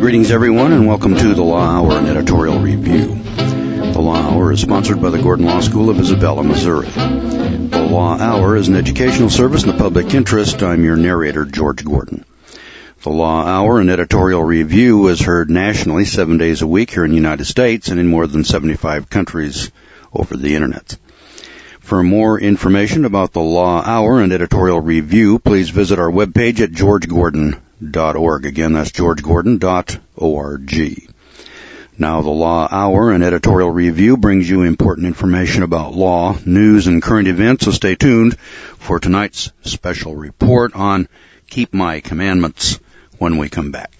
Greetings, everyone, and welcome to the Law Hour and Editorial Review. The Law Hour is sponsored by the Gordon Law School of Isabella, Missouri. The Law Hour is an educational service in the public interest. I'm your narrator, George Gordon. The Law Hour and Editorial Review is heard nationally 7 days a week here in the United States and in more than 75 countries over the Internet. For more information about the Law Hour and Editorial Review, please visit our webpage at georgegordon.org. Again, that's georgegordon.org. Now, the Law Hour and Editorial Review brings you important information about law, news, and current events, so stay tuned for tonight's special report on Keep My Commandments when we come back.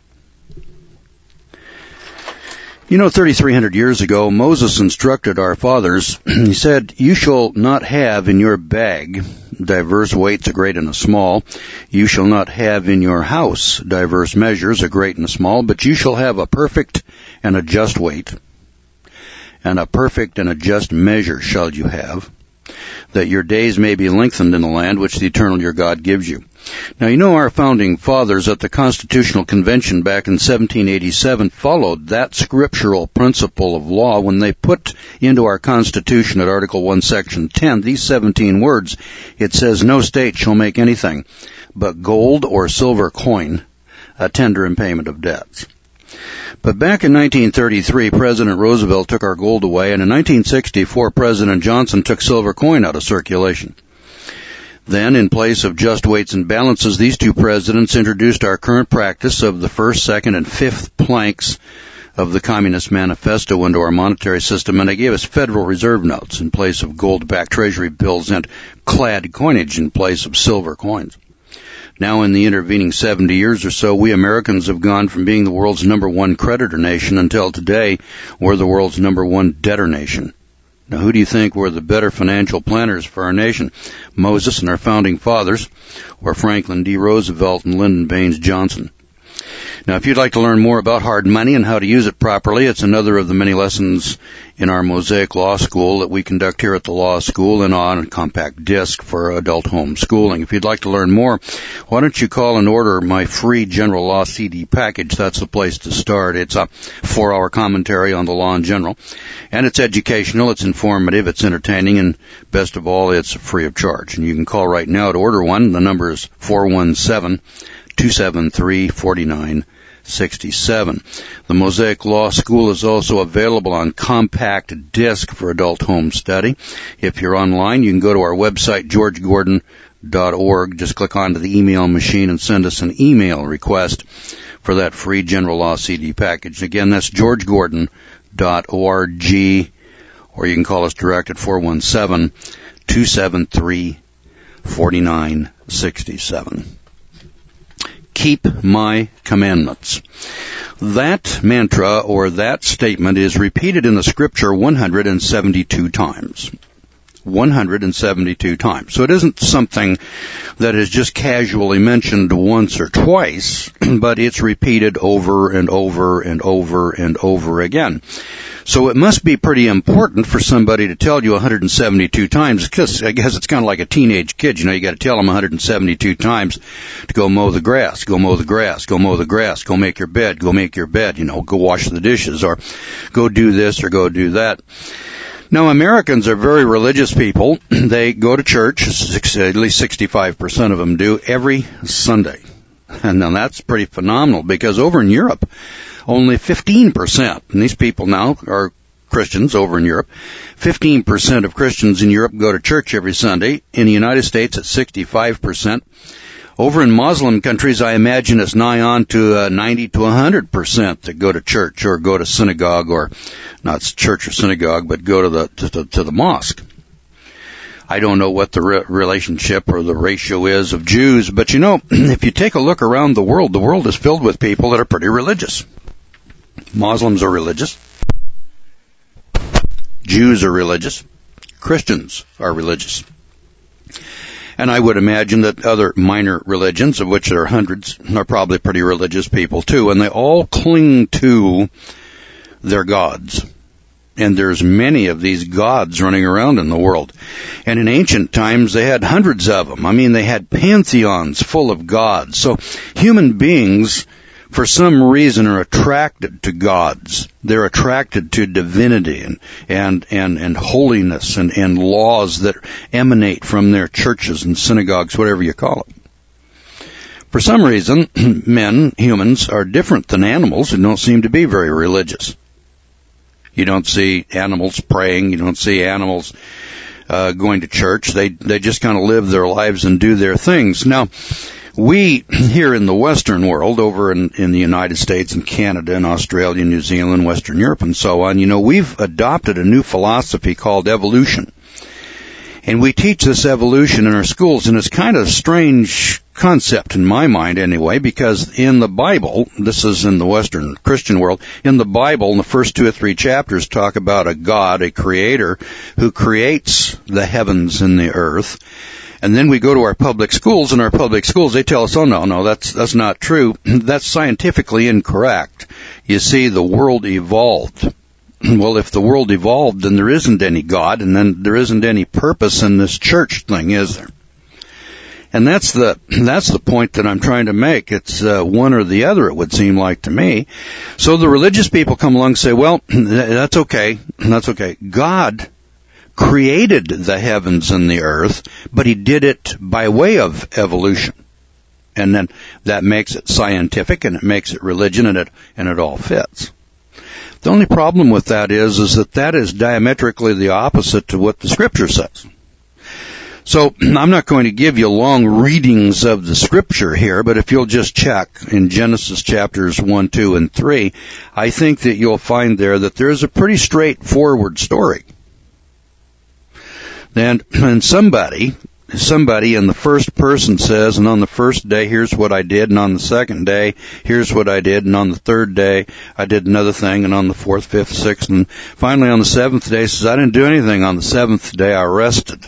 You know, 3,300 years ago, Moses instructed our fathers, he said, "You shall not have in your bag diverse weights, a great and a small. You shall not have in your house diverse measures, a great and a small, but you shall have a perfect and a just weight, and a perfect and a just measure shall you have, that your days may be lengthened in the land which the Eternal your God gives you." Now, you know, our founding fathers at the Constitutional Convention back in 1787 followed that scriptural principle of law when they put into our Constitution at Article 1, Section 10, these 17 words. It says, "No state shall make anything but gold or silver coin a tender in payment of debts." But back in 1933, President Roosevelt took our gold away, and in 1964, President Johnson took silver coin out of circulation. Then, in place of just weights and balances, these two presidents introduced our current practice of the first, second, and fifth planks of the Communist Manifesto into our monetary system, and they gave us Federal Reserve notes in place of gold-backed treasury bills and clad coinage in place of silver coins. Now, in the intervening 70 years or so, we Americans have gone from being the world's number one creditor nation until today we're the world's number one debtor nation. Now, who do you think were the better financial planners for our nation? Moses and our founding fathers, or Franklin D. Roosevelt and Lyndon Baines Johnson? Now, if you'd like to learn more about hard money and how to use it properly, it's another of the many lessons in our Mosaic Law School that we conduct here at the Law School and on a compact disc for adult home schooling. If you'd like to learn more, why don't you call and order my free General Law CD package? That's the place to start. It's a 4-hour commentary on the law in general, and it's educational, it's informative, it's entertaining, and best of all, it's free of charge. And you can call right now to order one. The number is 417-273-4967. The Mosaic Law School is also available on compact disc for adult home study. If you're online, you can go to our website, georgegordon.org. Just click onto the email machine and send us an email request for that free General Law CD package. Again, that's georgegordon.org, or you can call us direct at 417-273-4967. Keep my commandments. That mantra or that statement is repeated in the scripture 172 times. 172 times. So it isn't something that is just casually mentioned once or twice, but it's repeated over and over and over and over again. So it must be pretty important for somebody to tell you 172 times, because I guess it's kind of like a teenage kid. You know, you got to tell them 172 times to go mow the grass, go mow the grass, go mow the grass, go make your bed, go make your bed, you know, go wash the dishes, or go do this or go do that. Now, Americans are very religious people. They go to church, at least 65% of them do, every Sunday. And now that's pretty phenomenal, because over in Europe, only 15%, and these people now are Christians over in Europe, 15% of Christians in Europe go to church every Sunday. In the United States, it's 65%. Over in Muslim countries, I imagine it's nigh on to 90 to 100% that go to church or go to synagogue, or not church or synagogue, but go to the mosque. I don't know what the relationship or the ratio is of Jews, but you know, if you take a look around the world is filled with people that are pretty religious. Muslims are religious. Jews are religious. Christians are religious. And I would imagine that other minor religions, of which there are hundreds, are probably pretty religious people too, and they all cling to their gods. And there's many of these gods running around in the world. And in ancient times, they had hundreds of them. I mean, they had pantheons full of gods. So human beings for some reason are attracted to gods. They're attracted to divinity and holiness and laws that emanate from their churches and synagogues, whatever you call it. For some reason, humans, are different than animals and don't seem to be very religious. You don't see animals praying. You don't see animals going to church. They just kind of live their lives and do their things. Now, we here in the Western world, over in the United States and Canada and Australia, New Zealand, Western Europe and so on, we've adopted a new philosophy called evolution. And we teach this evolution in our schools, and it's kind of a strange concept in my mind anyway, because in the Bible, this is in the Western Christian world, in the Bible, in the first 2 or 3 chapters talk about a God, a creator, who creates the heavens and the earth. And then we go to our public schools, and our public schools, they tell us, oh no, that's not true. That's scientifically incorrect. You see, the world evolved. Well, if the world evolved, then there isn't any God, and then there isn't any purpose in this church thing, is there? And that's the point that I'm trying to make. It's one or the other, it would seem like to me. So the religious people come along and say, well, that's okay. God created the heavens and the earth, but he did it by way of evolution. And then that makes it scientific, and it makes it religion, and it all fits. The only problem with that is that is diametrically the opposite to what the Scripture says. So I'm not going to give you long readings of the Scripture here, but if you'll just check in Genesis chapters 1, 2, and 3, I think that you'll find there that there's a pretty straightforward story. And somebody in the first person says, and on the first day, here's what I did, and on the second day, here's what I did, and on the third day, I did another thing, and on the fourth, fifth, sixth, and finally on the seventh day, says, I didn't do anything. On the seventh day, I rested.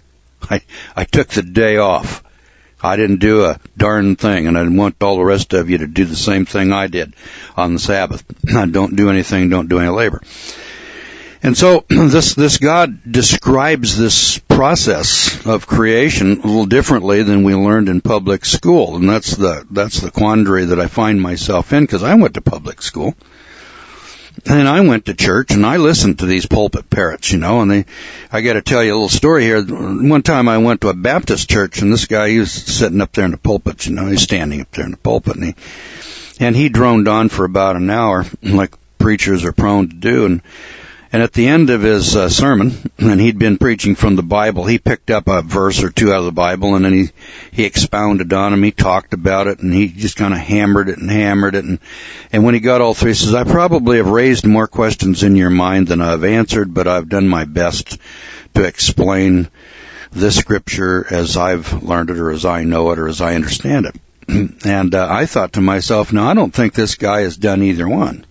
I took the day off. I didn't do a darn thing, and I want all the rest of you to do the same thing I did on the Sabbath. Don't do anything, don't do any labor. And so this God describes this process of creation a little differently than we learned in public school, and that's the quandary that I find myself in, because I went to public school and I went to church and I listened to these pulpit parrots, and I got to tell you a little story here. One time I went to a Baptist church, and this guy, he was sitting up there in the pulpit, he's standing up there in the pulpit, and he droned on for about an hour, like preachers are prone to do, and at the end of his sermon, and he'd been preaching from the Bible, he picked up a verse or two out of the Bible, and then he expounded on them, he talked about it, and he just kind of hammered it. And when he got all through, he says, I probably have raised more questions in your mind than I've answered, but I've done my best to explain this Scripture as I've learned it, or as I know it, or as I understand it. And I thought to myself, no, I don't think this guy has done either one.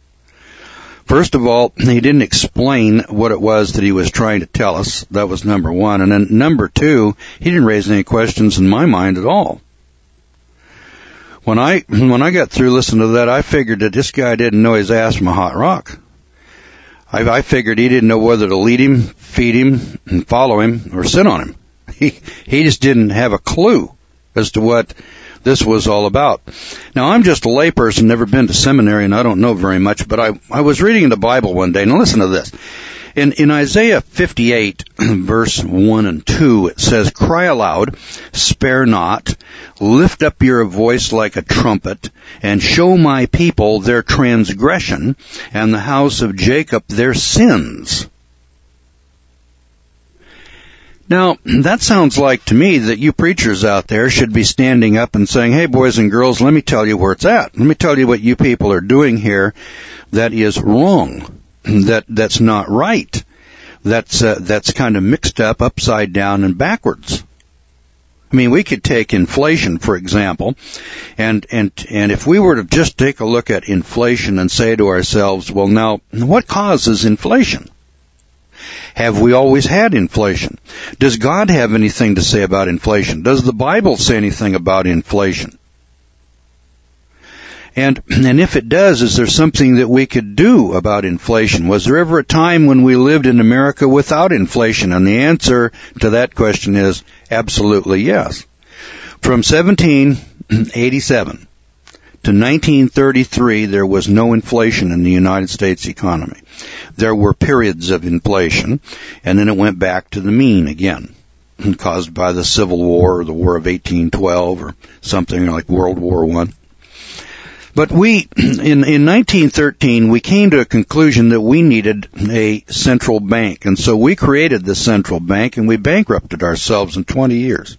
First of all, he didn't explain what it was that he was trying to tell us. That was number one. And then number two, he didn't raise any questions in my mind at all. When I got through listening to that, I figured that this guy didn't know his ass from a hot rock. I figured he didn't know whether to lead him, feed him, and follow him, or sit on him. He just didn't have a clue as to what this was all about. Now, I'm just a layperson, never been to seminary, and I don't know very much, but I was reading the Bible one day. Now listen to this. In Isaiah 58, verse 1 and 2, it says, Cry aloud, spare not, lift up your voice like a trumpet, and show my people their transgression, and the house of Jacob their sins. Now, that sounds like to me that you preachers out there should be standing up and saying, hey, boys and girls, let me tell you where it's at. Let me tell you what you people are doing here that is wrong, that's not right, that's kind of mixed up, upside down, and backwards. I mean, we could take inflation, for example, and if we were to just take a look at inflation and say to ourselves, well, now, what causes inflation? Have we always had inflation? Does God have anything to say about inflation? Does the Bible say anything about inflation? And if it does, is there something that we could do about inflation? Was there ever a time when we lived in America without inflation? And the answer to that question is absolutely yes. From 1787 to 1933, there was no inflation in the United States economy. There were periods of inflation, and then it went back to the mean again, caused by the Civil War or the War of 1812 or something like World War I. But in 1913, we came to a conclusion that we needed a central bank, and so we created the central bank, and we bankrupted ourselves in 20 years.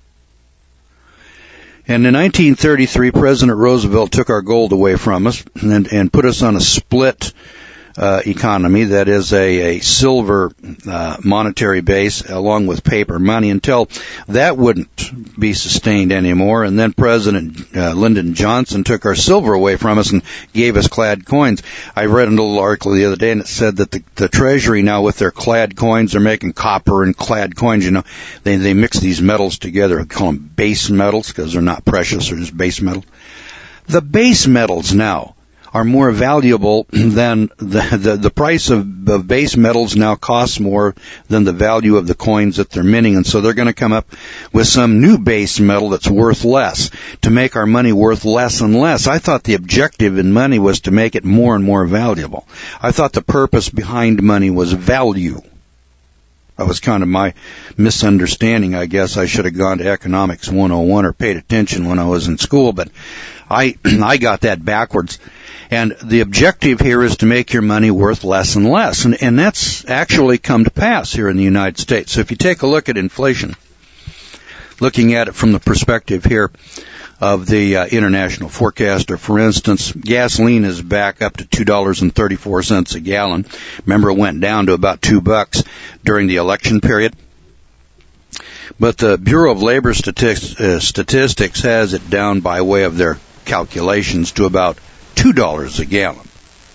And in 1933, President Roosevelt took our gold away from us and put us on a split economy, that is a silver monetary base along with paper money, until that wouldn't be sustained anymore. And then President Lyndon Johnson took our silver away from us and gave us clad coins. I read a little article the other day, and it said that the Treasury now, with their clad coins, are making copper and clad coins. You know, they mix these metals together. I call them base metals because they're not precious, they're just base metals. The base metals now are more valuable than the price of base metals now costs more than the value of the coins that they're minting, and so they're going to come up with some new base metal that's worth less to make our money worth less and less. I thought the objective in money was to make it more and more valuable. I thought the purpose behind money was value. That was kind of my misunderstanding. I guess I should have gone to Economics 101 or paid attention when I was in school, but I got that backwards. And the objective here is to make your money worth less and less. And that's actually come to pass here in the United States. So if you take a look at inflation, looking at it from the perspective here of the international forecaster, for instance, gasoline is back up to $2.34 a gallon. Remember, it went down to about $2 during the election period. But the Bureau of Labor Statistics has it down by way of their calculations to about $2 a gallon.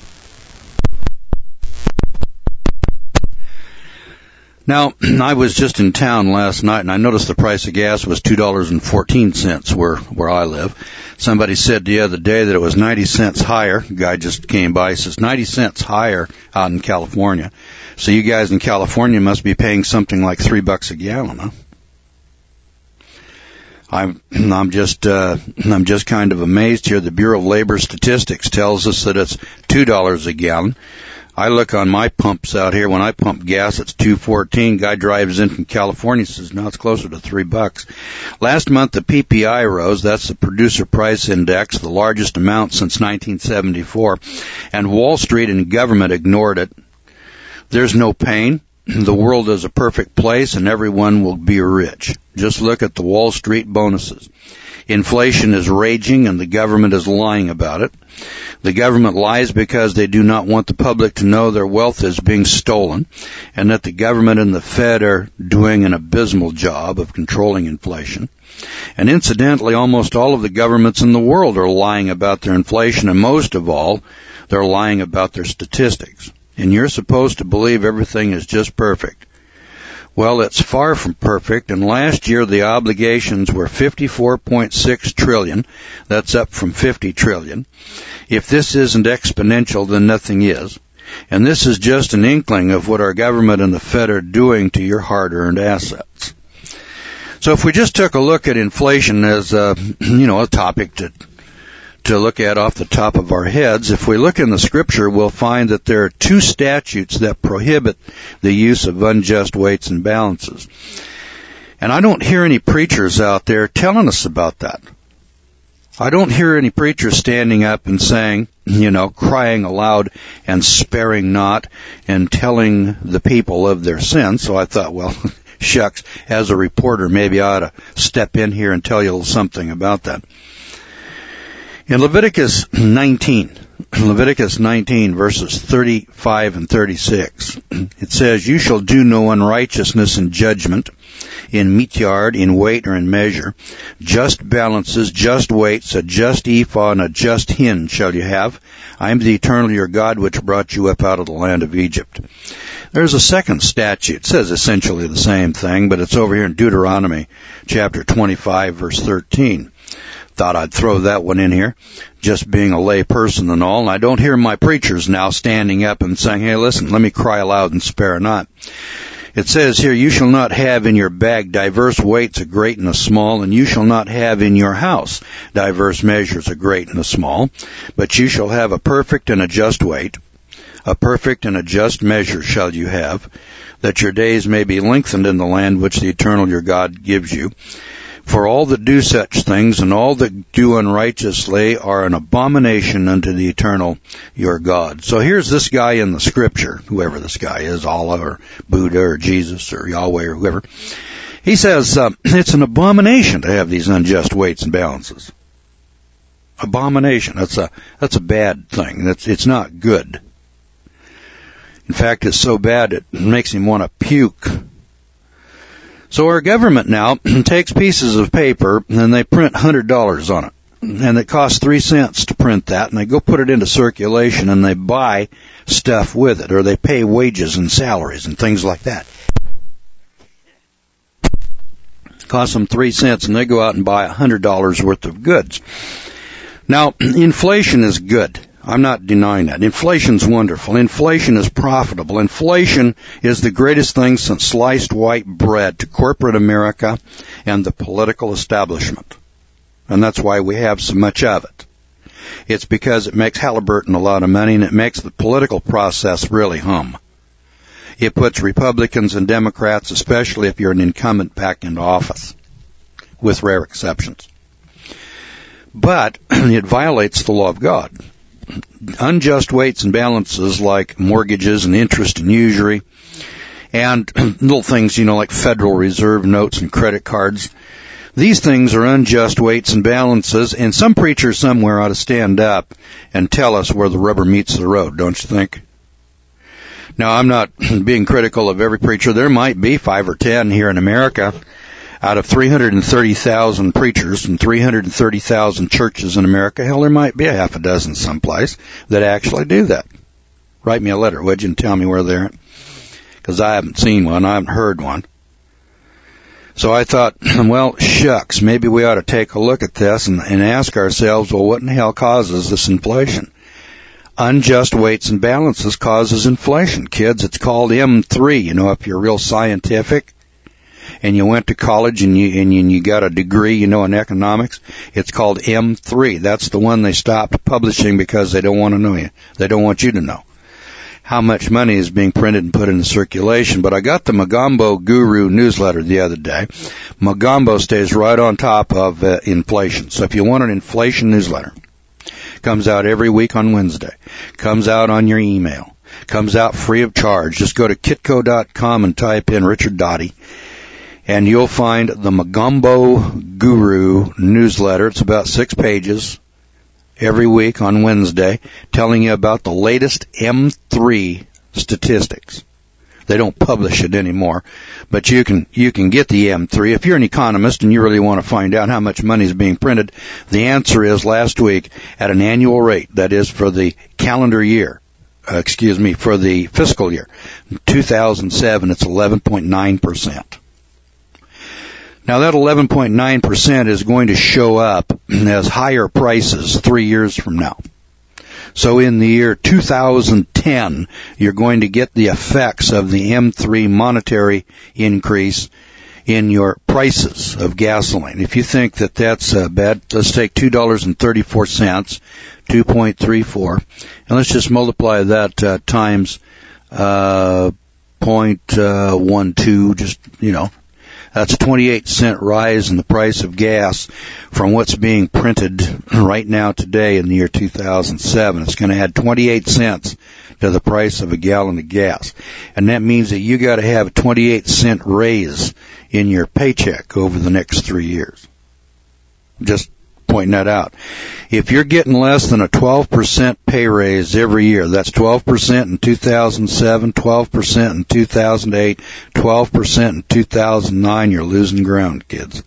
Now, I was just in town last night, and I noticed the price of gas was $2.14 where I live. Somebody said the other day that it was 90 cents higher. A guy just came by, says 90 cents higher out in California. So you guys in California must be paying something like $3 a gallon, huh? I'm just kind of amazed here. The Bureau of Labor Statistics tells us that it's $2 a gallon. I look on my pumps out here. When I pump gas, it's $2.14. Guy drives in from California, says no, it's closer to $3. Last month, the PPI rose. That's the Producer Price Index, the largest amount since 1974. And Wall Street and government ignored it. There's no pain. The world is a perfect place and everyone will be rich. Just look at the Wall Street bonuses. Inflation is raging and the government is lying about it. The government lies because they do not want the public to know their wealth is being stolen, and that the government and the Fed are doing an abysmal job of controlling inflation. And incidentally, almost all of the governments in the world are lying about their inflation, and most of all, they're lying about their statistics. And you're supposed to believe everything is just perfect. Well, it's far from perfect, and last year the obligations were $54.6 trillion. That's up from $50 trillion. If this isn't exponential, then nothing is. And this is just an inkling of what our government and the Fed are doing to your hard-earned assets. So if we just took a look at inflation as a topic to look at off the top of our heads, if we look in the Scripture, we'll find that there are two statutes that prohibit the use of unjust weights and balances. And I don't hear any preachers out there telling us about that. I don't hear any preachers standing up and saying, crying aloud and sparing not and telling the people of their sins. So I thought, well, shucks, as a reporter, maybe I ought to step in here and tell you something about that. In Leviticus 19, verses 35 and 36, it says, "You shall do no unrighteousness in judgment, in meat yard, in weight, or in measure. Just balances, just weights, a just ephah, and a just hin shall you have. I am the eternal your God, which brought you up out of the land of Egypt." There's a second statute. It says essentially the same thing, but it's over here in Deuteronomy chapter 25, verse 13. Thought I'd throw that one in here, just being a lay person and all. And I don't hear my preachers now standing up and saying, hey, listen, let me cry aloud and spare not. It says here, you shall not have in your bag diverse weights, a great and a small, and you shall not have in your house diverse measures, a great and a small, but you shall have a perfect and a just weight, a perfect and a just measure shall you have, that your days may be lengthened in the land which the Eternal your God gives you. For all that do such things and all that do unrighteously are an abomination unto the Eternal your God. So here's this guy in the scripture, whoever this guy is, Allah or Buddha or Jesus or Yahweh or whoever. He says it's an abomination to have these unjust weights and balances. Abomination. That's a bad thing. It's not good. In fact, it's so bad it makes him want to puke. So our government now takes pieces of paper and they print $100 on it. And it costs 3 cents to print that, and they go put it into circulation and they buy stuff with it, or they pay wages and salaries and things like that. It costs them 3 cents and they go out and buy $100 worth of goods. Now, inflation is good. I'm not denying that. Inflation's wonderful. Inflation is profitable. Inflation is the greatest thing since sliced white bread to corporate America and the political establishment. And that's why we have so much of it. It's because it makes Halliburton a lot of money and it makes the political process really hum. It puts Republicans and Democrats, especially if you're an incumbent, back into office, with rare exceptions. But it violates the law of God. Unjust weights and balances like mortgages and interest and usury and little things, like Federal Reserve notes and credit cards. These things are unjust weights and balances, and some preacher somewhere ought to stand up and tell us where the rubber meets the road, don't you think? Now, I'm not being critical of every preacher. There might be 5 or 10 here in America out of 330,000 preachers and 330,000 churches in America. Hell, there might be a half a dozen someplace that actually do that. Write me a letter, would you, and tell me where they're at? Because I haven't seen one. I haven't heard one. So I thought, well, shucks, maybe we ought to take a look at this and ask ourselves, well, what in the hell causes this inflation? Unjust weights and balances causes inflation. Kids, it's called M3. If you're real scientific and you went to college and you got a degree, in economics, it's called M3. That's the one they stopped publishing because they don't want to know you. They don't want you to know how much money is being printed and put into circulation. But I got the Magambo Guru newsletter the other day. Magambo stays right on top of inflation. So if you want an inflation newsletter, comes out every week on Wednesday, comes out on your email, comes out free of charge. Just go to kitco.com and type in Richard Dottie, and you'll find the Magambo Guru newsletter. It's about 6 pages every week on Wednesday, telling you about the latest M3 statistics. They don't publish it anymore, but you can get the M3. If you're an economist and you really want to find out how much money is being printed, the answer is last week at an annual rate, that is for the calendar year, for the fiscal year, 2007, it's 11.9%. Now that 11.9% is going to show up as higher prices 3 years from now. So in the year 2010, you're going to get the effects of the M3 monetary increase in your prices of gasoline. If you think that that's bad, let's take $2.34, 2.34, and let's just multiply that times 0.12, just, that's a 28-cent rise in the price of gas from what's being printed right now today in the year 2007. It's going to add 28 cents to the price of a gallon of gas. And that means that you got to have a 28-cent raise in your paycheck over the next 3 years. Just pointing that out. If you're getting less than a 12% pay raise every year, that's 12% in 2007, 12% in 2008, 12% in 2009, you're losing ground, kids.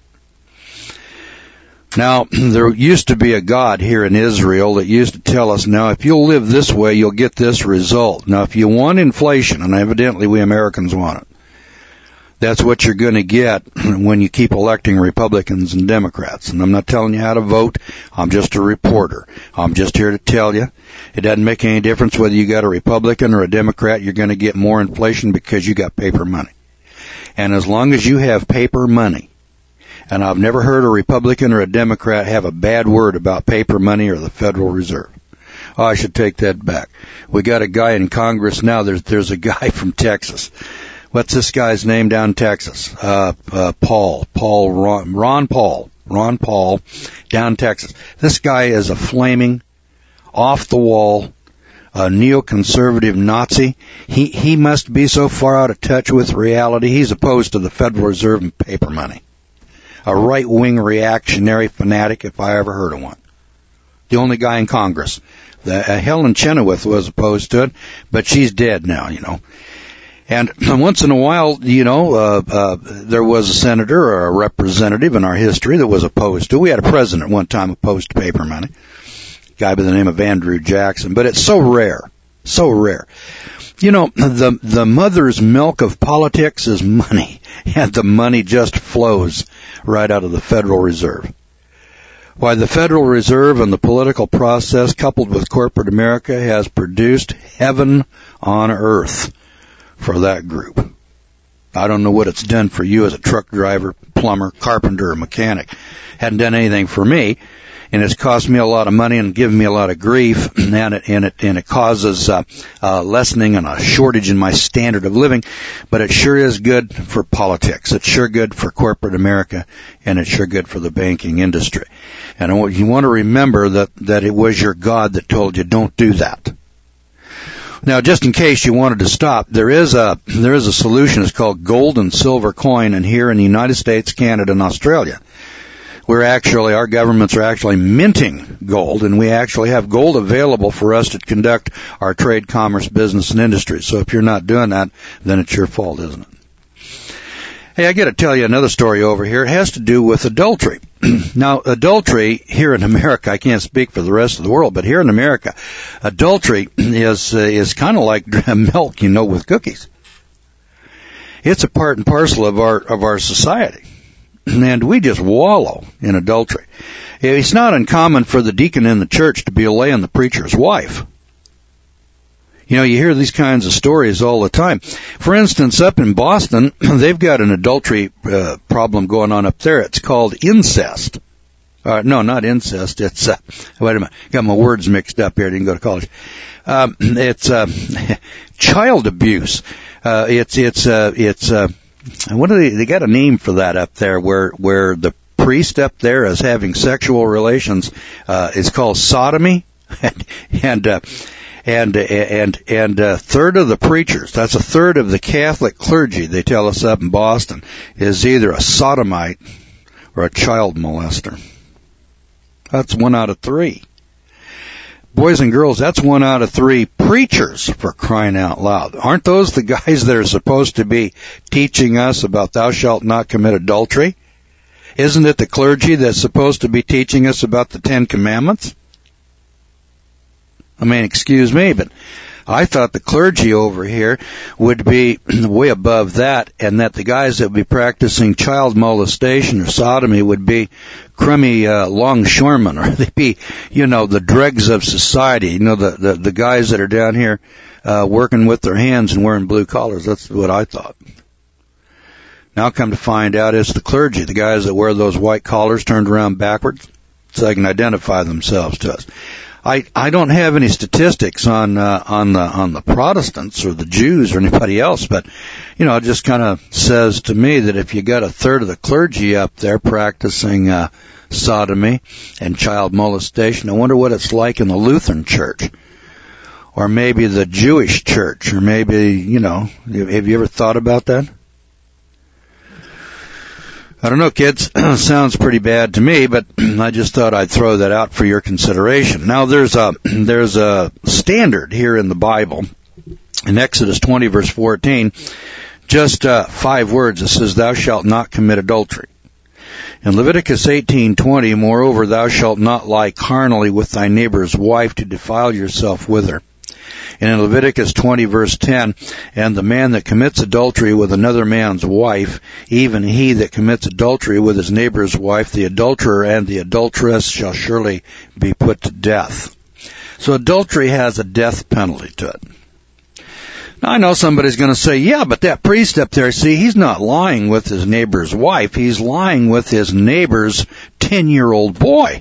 Now, there used to be a God here in Israel that used to tell us, now, if you'll live this way, you'll get this result. Now, if you want inflation, and evidently we Americans want it, that's what you're going to get when you keep electing Republicans and Democrats. And I'm not telling you how to vote. I'm just a reporter. I'm just here to tell you. It doesn't make any difference whether you got a Republican or a Democrat. You're going to get more inflation because you got paper money. And as long as you have paper money, and I've never heard a Republican or a Democrat have a bad word about paper money or the Federal Reserve. Oh, I should take that back. We got a guy in Congress now. There's a guy from Texas. What's this guy's name down in Texas? Ron Paul, down in Texas. This guy is a flaming, off-the-wall, neoconservative Nazi. He must be so far out of touch with reality. He's opposed to the Federal Reserve and paper money. A right-wing reactionary fanatic, if I ever heard of one. The only guy in Congress. Helen Chenoweth was opposed to it, but she's dead now, And once in a while, there was a senator or a representative in our history that was opposed to it. We had a president one time opposed to paper money, a guy by the name of Andrew Jackson, but it's so rare, so rare. The mother's milk of politics is money, and the money just flows right out of the Federal Reserve. Why, the Federal Reserve and the political process coupled with corporate America has produced heaven on earth for that group. I don't know what it's done for you as a truck driver, plumber, carpenter, or mechanic. Hadn't done anything for me, and it's cost me a lot of money and given me a lot of grief, and it causes lessening and a shortage in my standard of living. But it sure is good for politics. It's sure good for corporate America, and it's sure good for the banking industry. And you want to remember that it was your God that told you don't do that. Now, just in case you wanted to stop, there is a solution. It's called gold and silver coin, and here in the United States, Canada, and Australia, our governments are actually minting gold, and we actually have gold available for us to conduct our trade, commerce, business, and industry. So if you're not doing that, then it's your fault, isn't it? Hey, I got to tell you another story over here. It has to do with adultery. Now, adultery here in America, I can't speak for the rest of the world, but here in America, adultery is kind of like milk, with cookies. It's a part and parcel of our society, and we just wallow in adultery. It's not uncommon for the deacon in the church to be laying the preacher's wife. You hear these kinds of stories all the time. For instance, up in Boston, they've got an adultery problem going on up there. It's called incest. No, not incest. It's, wait a minute. Got my words mixed up here. I didn't go to college. It's child abuse. It's what do they got a name for that up there where the priest up there is having sexual relations, it's called sodomy. And a third of the preachers, that's a third of the Catholic clergy, they tell us up in Boston, is either a sodomite or a child molester. That's 1 out of 3. Boys and girls, that's 1 out of 3 preachers, for crying out loud. Aren't those the guys that are supposed to be teaching us about thou shalt not commit adultery? Isn't it the clergy that's supposed to be teaching us about the 10 Commandments? I mean, excuse me, but I thought the clergy over here would be way above that, and that the guys that would be practicing child molestation or sodomy would be crummy longshoremen, or they'd be, the dregs of society, the guys that are down here working with their hands and wearing blue collars. That's what I thought. Now come to find out it's the clergy, the guys that wear those white collars turned around backwards so they can identify themselves to us. I don't have any statistics on the Protestants or the Jews or anybody else, but it just kind of says to me that if you got a third of the clergy up there practicing sodomy and child molestation, I wonder what it's like in the Lutheran Church, or maybe the Jewish Church, or maybe have you ever thought about that? I don't know, kids. Sounds pretty bad to me, but I just thought I'd throw that out for your consideration. Now, there's a standard here in the Bible, in Exodus 20, verse 14, just 5 words. It says, "Thou shalt not commit adultery." In Leviticus 18:20, "Moreover, thou shalt not lie carnally with thy neighbor's wife to defile yourself with her." And in Leviticus 20, verse 10, "And the man that commits adultery with another man's wife, even he that commits adultery with his neighbor's wife, the adulterer and the adulteress shall surely be put to death." So adultery has a death penalty to it. Now, I know somebody's going to say, yeah, but that priest up there, see, he's not lying with his neighbor's wife. He's lying with his neighbor's 10-year-old boy.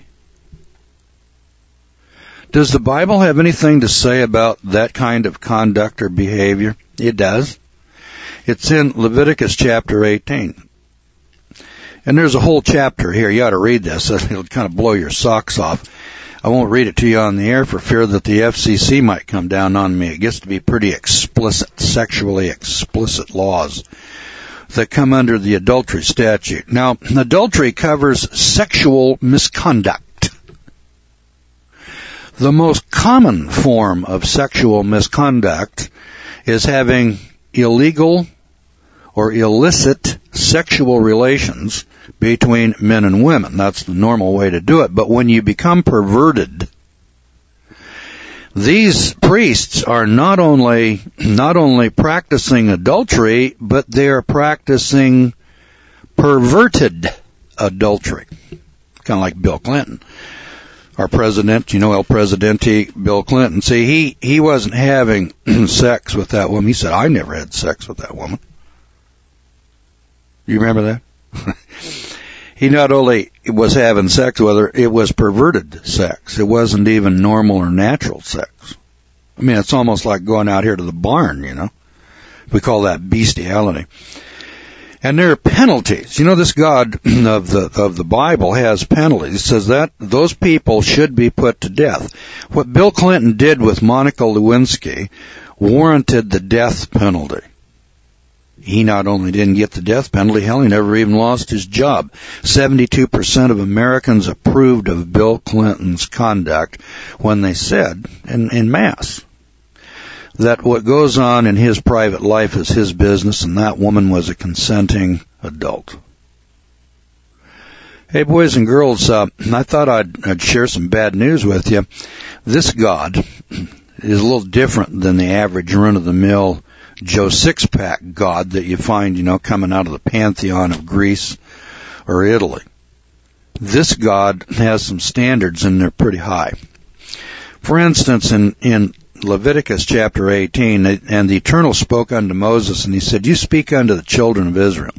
Does the Bible have anything to say about that kind of conduct or behavior? It does. It's in Leviticus chapter 18. And there's a whole chapter here. You ought to read this. It'll kind of blow your socks off. I won't read it to you on the air for fear that the FCC might come down on me. It gets to be pretty explicit, sexually explicit laws that come under the adultery statute. Now, adultery covers sexual misconduct. The most common form of sexual misconduct is having illegal or illicit sexual relations between men and women. That's the normal way to do it. But when you become perverted, these priests are not only practicing adultery, but they are practicing perverted adultery. Kind of like Bill Clinton. Our president, El Presidente, Bill Clinton. See, he wasn't having sex with that woman. He said, I never had sex with that woman. You remember that? He not only was having sex with her, it was perverted sex. It wasn't even normal or natural sex. I mean, it's almost like going out here to the barn, We call that bestiality. And there are penalties. This God of the Bible has penalties. It says that those people should be put to death. What Bill Clinton did with Monica Lewinsky warranted the death penalty. He not only didn't get the death penalty, hell, he never even lost his job. 72% of Americans approved of Bill Clinton's conduct when they said, en masse, that what goes on in his private life is his business, and that woman was a consenting adult. Hey, boys and girls, I thought I'd share some bad news with you. This God is a little different than the average run-of-the-mill Joe Sixpack God that you find, coming out of the pantheon of Greece or Italy. This God has some standards, and they're pretty high. For instance, in Leviticus chapter 18, and the Eternal spoke unto Moses, and he said, you speak unto the children of Israel.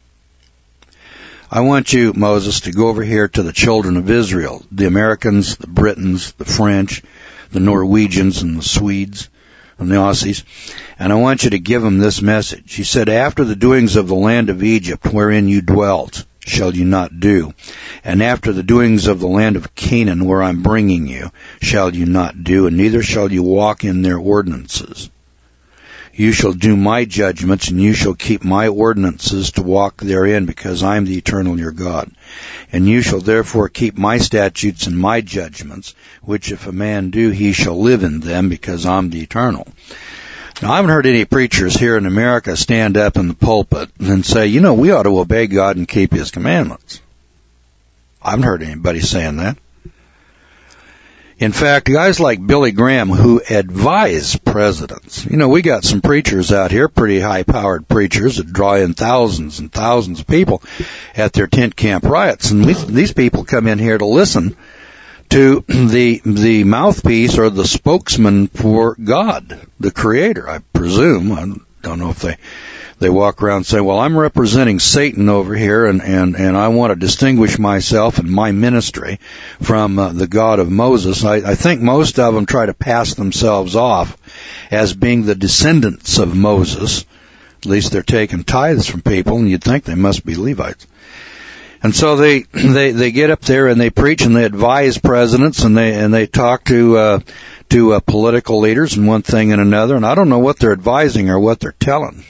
I want you, Moses, to go over here to the children of Israel, the Americans, the Britons, the French, the Norwegians, and the Swedes, and the Aussies, and I want you to give them this message. He said, after the doings of the land of Egypt, wherein you dwelt, shall you not do, and after the doings of the land of Canaan, where I'm bringing you, shall you not do, and neither shall you walk in their ordinances. You shall do my judgments, and you shall keep my ordinances to walk therein, because I am the eternal your God. And you shall therefore keep my statutes and my judgments, which if a man do, he shall live in them, because I'm the eternal. Now, I haven't heard any preachers here in America stand up in the pulpit and say, we ought to obey God and keep his commandments. I haven't heard anybody saying that. In fact, guys like Billy Graham, who advise presidents, we got some preachers out here, pretty high-powered preachers that draw in thousands and thousands of people at their tent camp riots, and these people come in here to listen to the mouthpiece or the spokesman for God, the Creator, I presume. I don't know if they walk around and say, well, I'm representing Satan over here, and I want to distinguish myself and my ministry from the God of Moses. I think most of them try to pass themselves off as being the descendants of Moses. At least they're taking tithes from people, and you'd think they must be Levites. And so they get up there and they preach and they advise presidents and they talk to political leaders and one thing and another, and I don't know what they're advising or what they're telling.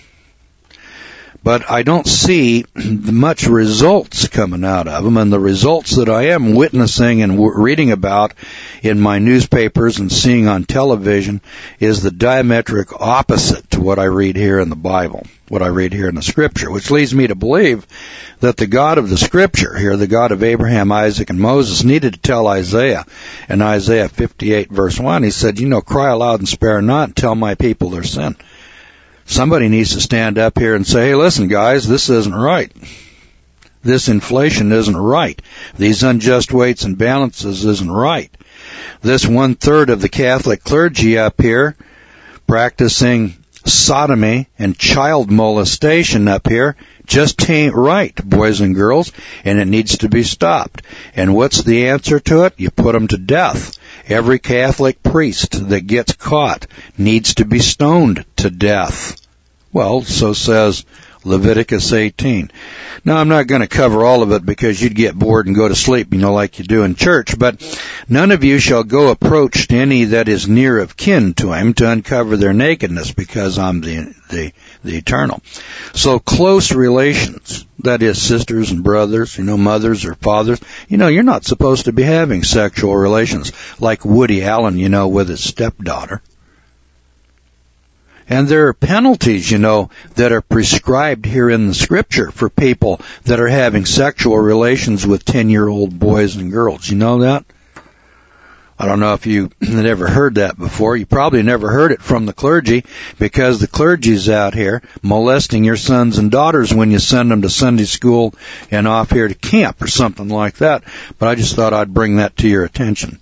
But I don't see much results coming out of them, and the results that I am witnessing and reading about in my newspapers and seeing on television is the diametric opposite to what I read here in the Bible, what I read here in the Scripture, which leads me to believe that the God of the Scripture here, the God of Abraham, Isaac, and Moses, needed to tell Isaiah in Isaiah 58 verse 1, he said, cry aloud and spare not and tell my people their sin. Somebody needs to stand up here and say, hey, listen, guys, this isn't right. This inflation isn't right. These unjust weights and balances isn't right. This 1/3 of the Catholic clergy up here practicing sodomy and child molestation up here just ain't right, boys and girls, and it needs to be stopped. And what's the answer to it? You put them to death. Every Catholic priest that gets caught needs to be stoned to death. Well, so says Leviticus 18. Now, I'm not going to cover all of it because you'd get bored and go to sleep, like you do in church, but none of you shall go approach any that is near of kin to him to uncover their nakedness, because I'm the eternal. So close relations, that is sisters and brothers, mothers or fathers, you're not supposed to be having sexual relations like Woody Allen, with his stepdaughter. And there are penalties, that are prescribed here in the Scripture for people that are having sexual relations with 10-year-old boys and girls. You know that? I don't know if you had ever heard that before. You probably never heard it from the clergy, because the clergy's out here molesting your sons and daughters when you send them to Sunday school and off here to camp or something like that. But I just thought I'd bring that to your attention.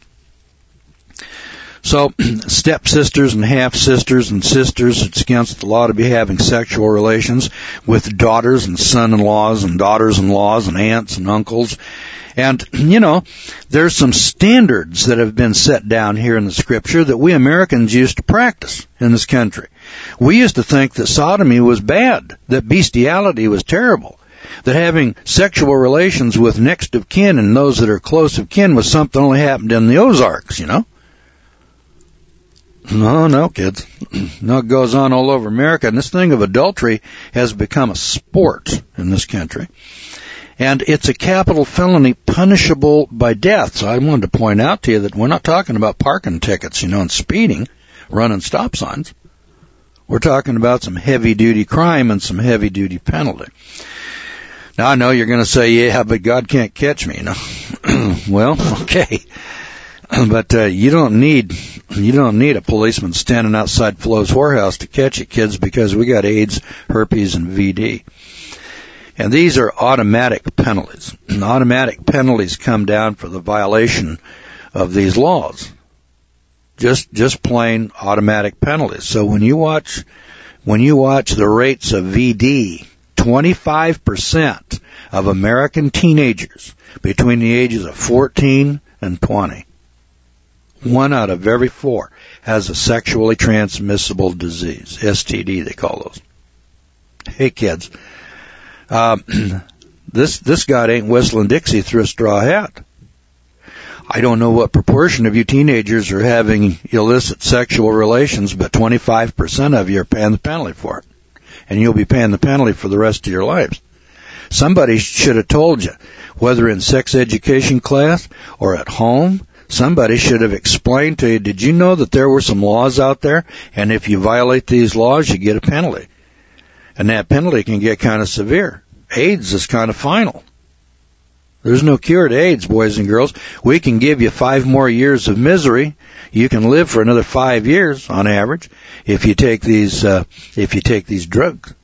So, stepsisters and half-sisters and sisters, it's against the law to be having sexual relations with daughters and son-in-laws and daughters-in-laws and aunts and uncles. And, there's some standards that have been set down here in the Scripture that we Americans used to practice in this country. We used to think that sodomy was bad, that bestiality was terrible, that having sexual relations with next of kin and those that are close of kin was something that only happened in the Ozarks, No, kids. No, it goes on all over America. And this thing of adultery has become a sport in this country. And it's a capital felony punishable by death. So I wanted to point out to you that we're not talking about parking tickets, and speeding, running stop signs. We're talking about some heavy-duty crime and some heavy-duty penalty. Now, I know you're going to say, yeah, but God can't catch me, Well, okay. But you don't need a policeman standing outside Flo's whorehouse to catch you, kids, because we got AIDS, herpes, and VD. And these are automatic penalties. And automatic penalties come down for the violation of these laws. Just plain automatic penalties. So when you watch the rates of VD, 25% of American teenagers between the ages of 14 and 20. 1 out of every 4 has a sexually transmissible disease, STD they call those. Hey kids, this God ain't whistling Dixie through a straw hat. I don't know what proportion of you teenagers are having illicit sexual relations, but 25% of you are paying the penalty for it. And you'll be paying the penalty for the rest of your lives. Somebody should have told you, whether in sex education class or at home, somebody should have explained to you, did you know that there were some laws out there, and if you violate these laws, you get a penalty. And that penalty can get kind of severe. AIDS is kind of final. There's no cure to AIDS, boys and girls. We can give you 5 more years of misery. You can live for another 5 years on average if you take these drugs.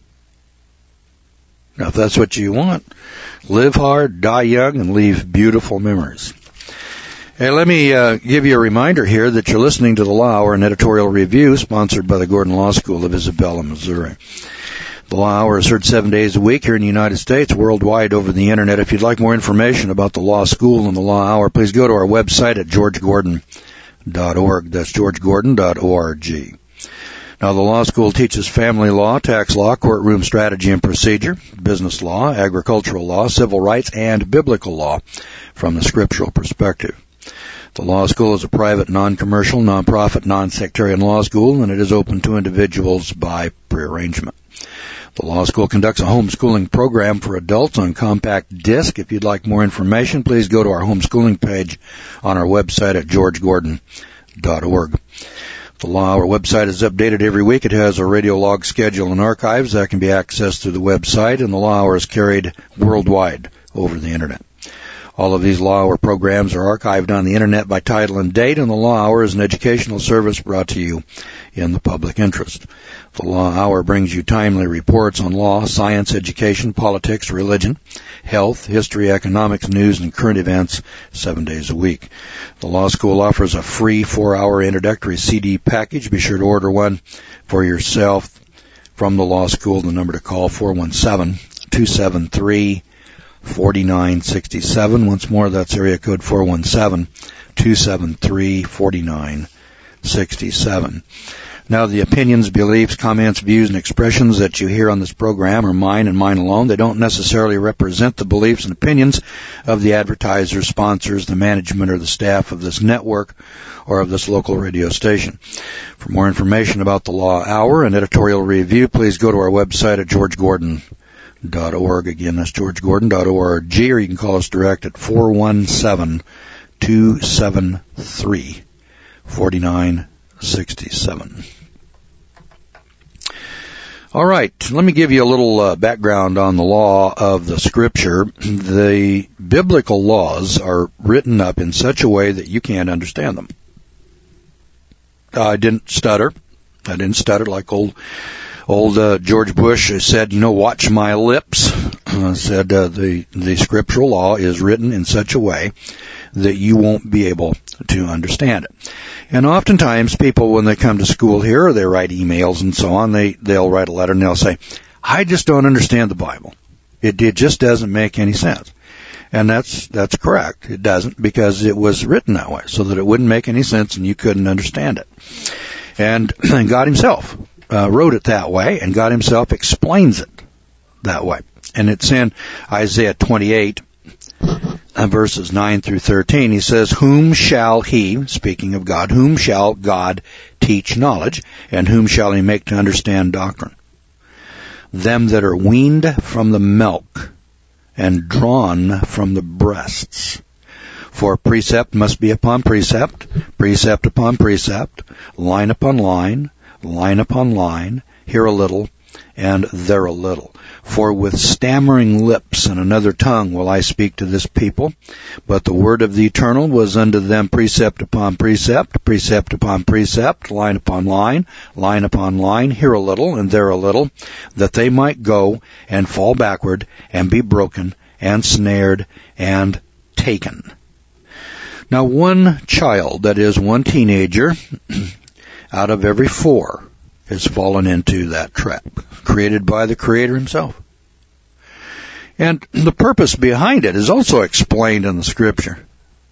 Now, if that's what you want, live hard, die young, and leave beautiful memories. Hey, let me give you a reminder here that you're listening to the Law Hour, an editorial review sponsored by the Gordon Law School of Isabella, Missouri. The Law Hour is heard 7 days a week here in the United States, worldwide over the Internet. If you'd like more information about the Law School and the Law Hour, please go to our website at georgegordon.org. That's georgegordon.org. Now, the law school teaches family law, tax law, courtroom strategy and procedure, business law, agricultural law, civil rights, and biblical law from the scriptural perspective. The law school is a private, non-commercial, non-profit, non-sectarian law school, and it is open to individuals by prearrangement. The law school conducts a homeschooling program for adults on compact disc. If you'd like more information, please go to our homeschooling page on our website at georgegordon.org. The Law Hour website is updated every week. It has a radio log schedule and archives that can be accessed through the website, and the Law Hour is carried worldwide over the Internet. All of these Law Hour programs are archived on the Internet by title and date, and the Law Hour is an educational service brought to you in the public interest. The Law Hour brings you timely reports on law, science, education, politics, religion, health, history, economics, news, and current events 7 days a week. The Law School offers a free 4-hour introductory CD package. Be sure to order one for yourself from the law school. The number to call, 417-273-4967. Once more, that's area code 417-273-4967. Now, the opinions, beliefs, comments, views, and expressions that you hear on this program are mine and mine alone. They don't necessarily represent the beliefs and opinions of the advertisers, sponsors, the management, or the staff of this network or of this local radio station. For more information about the Law Hour and editorial review, please go to our website at georgegordon.org. Again, that's georgegordon.org, or you can call us direct at 417-273-4967. All right, let me give you a little background on the law of the Scripture. The biblical laws are written up in such a way that you can't understand them. I didn't stutter. I didn't stutter like old George Bush said, watch my lips. Said the scriptural law is written in such a way that you won't be able to understand it. And oftentimes people, when they come to school here, or they write emails and so on, they'll write a letter and they'll say, I just don't understand the Bible. It just doesn't make any sense. And that's correct. It doesn't, because it was written that way so that it wouldn't make any sense and you couldn't understand it. And God himself wrote it that way, and God himself explains it that way. And it's in Isaiah 28, verses 9 through 13. He says, whom shall he, speaking of God, whom shall God teach knowledge, and whom shall he make to understand doctrine? Them that are weaned from the milk and drawn from the breasts. For precept must be upon precept, precept upon precept, line upon line, line upon line, here a little, and there a little. For with stammering lips and another tongue will I speak to this people. But the word of the Eternal was unto them precept upon precept, precept upon precept, line upon line, line upon line, here a little and there a little, that they might go and fall backward and be broken and snared and taken. Now, one child, that is one teenager, out of every 4 has fallen into that trap, created by the Creator himself. And the purpose behind it is also explained in the Scripture.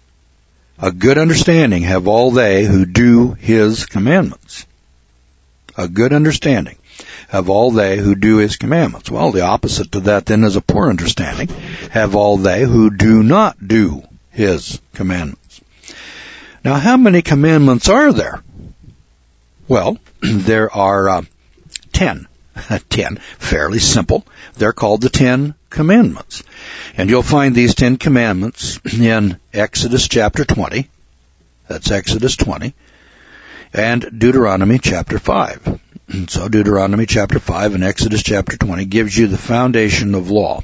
A good understanding have all they who do his commandments. A good understanding have all they who do his commandments. Well, the opposite to that then is a poor understanding. Have all they who do not do his commandments. Now, how many commandments are there? Well, there are 10. 10, fairly simple. They're called the 10 Commandments. And you'll find these 10 Commandments in Exodus chapter 20. That's Exodus 20. And Deuteronomy chapter 5. And so Deuteronomy chapter 5 and Exodus chapter 20 gives you the foundation of law.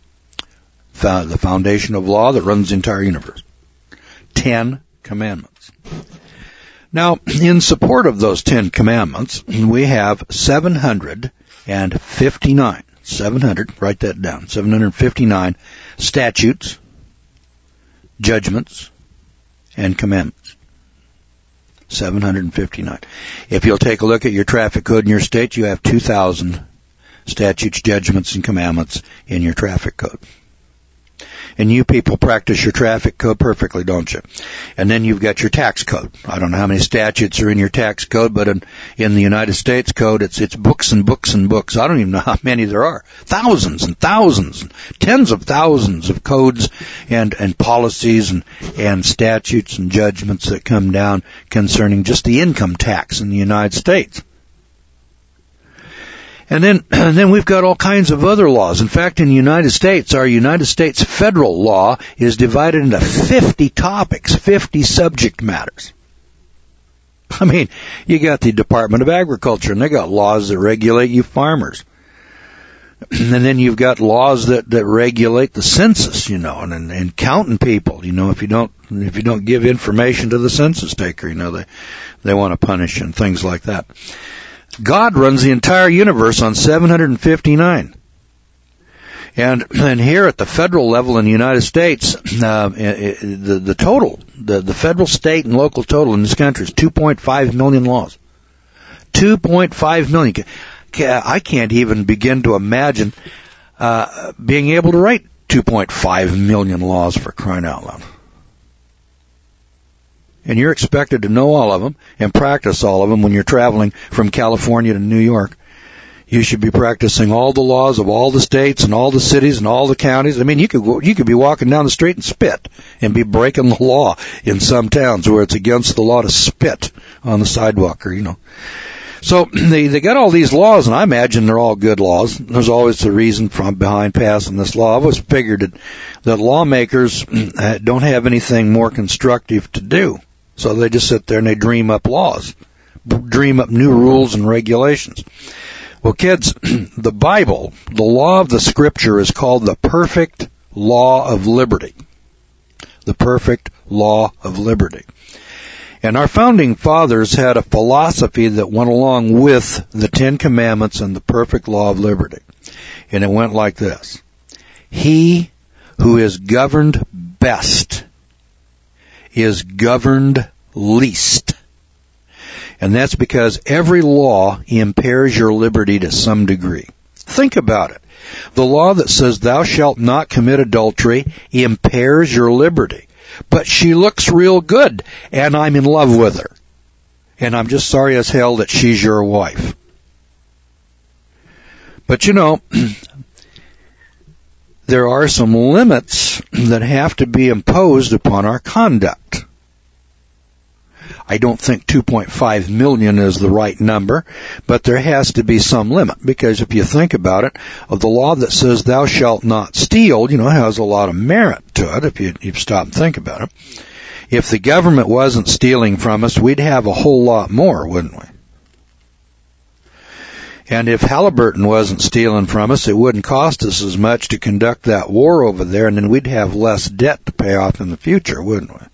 The foundation of law that runs the entire universe. 10 Commandments. Now, in support of those 10 Commandments, we have 759, write that down, 759 statutes, judgments, and commandments. 759. If you'll take a look at your traffic code in your state, you have 2,000 statutes, judgments, and commandments in your traffic code. And you people practice your traffic code perfectly, don't you? And then you've got your tax code. I don't know how many statutes are in your tax code, but in the United States code, it's books and books and books. I don't even know how many there are. Thousands and thousands, and tens of thousands of codes and policies and statutes and judgments that come down concerning just the income tax in the United States. And then we've got all kinds of other laws. In fact, in the United States, our United States federal law is divided into 50 topics, 50 subject matters. I mean, you got the Department of Agriculture, and they got laws that regulate you farmers. And then you've got laws that regulate the census, and counting people. If you don't give information to the census taker, they want to punish you and things like that. God runs the entire universe on 759. And here at the federal level in the United States, the total, the federal, state, and local total in this country is 2.5 million laws. 2.5 million. I can't even begin to imagine being able to write 2.5 million laws, for crying out loud. And you're expected to know all of them and practice all of them when you're traveling from California to New York. You should be practicing all the laws of all the states and all the cities and all the counties. I mean, you could be walking down the street and spit and be breaking the law in some towns where it's against the law to spit on the sidewalk, or, you know. So they got all these laws, and I imagine they're all good laws. There's always a reason behind passing this law. I've always figured that lawmakers don't have anything more constructive to do. So they just sit there and they dream up laws, dream up new rules and regulations. Well, kids, the Bible, the law of the Scripture, is called the perfect law of liberty. The perfect law of liberty. And our founding fathers had a philosophy that went along with the Ten Commandments and the perfect law of liberty. And it went like this. He who is governed best is governed least. And that's because every law impairs your liberty to some degree. Think about it. The law that says thou shalt not commit adultery impairs your liberty. But she looks real good, and I'm in love with her. And I'm just sorry as hell that she's your wife. But you know, there are some limits that have to be imposed upon our conduct. I don't think 2.5 million is the right number, but there has to be some limit, because if you think about it, the law that says thou shalt not steal, you know, has a lot of merit to it if you stop and think about it. If the government wasn't stealing from us, we'd have a whole lot more, wouldn't we? And if Halliburton wasn't stealing from us, it wouldn't cost us as much to conduct that war over there, and then we'd have less debt to pay off in the future, wouldn't we?